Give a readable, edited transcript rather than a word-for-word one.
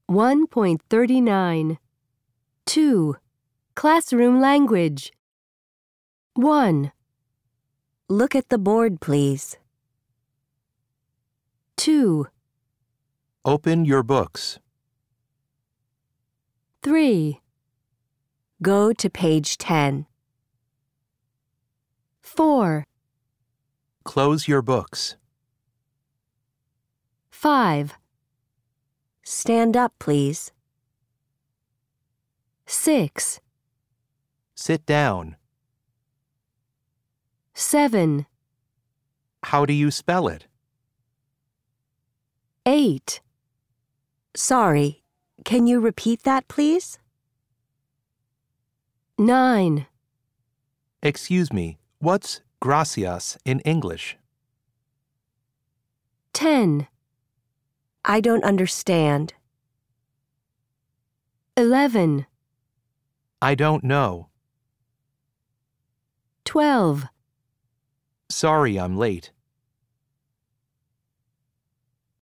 1.39. 2. Classroom language. 1, Look at the board, please. 2, Open your books. 3, Go to page 10. 4, Close your books. 5, Stand up, please. 6, Sit down. 7, How do you spell it? 8, Sorry, can you repeat that, please? 9, Excuse me, what's gracias in English? 10, I don't understand. 11, I don't know. 12. Sorry I'm late.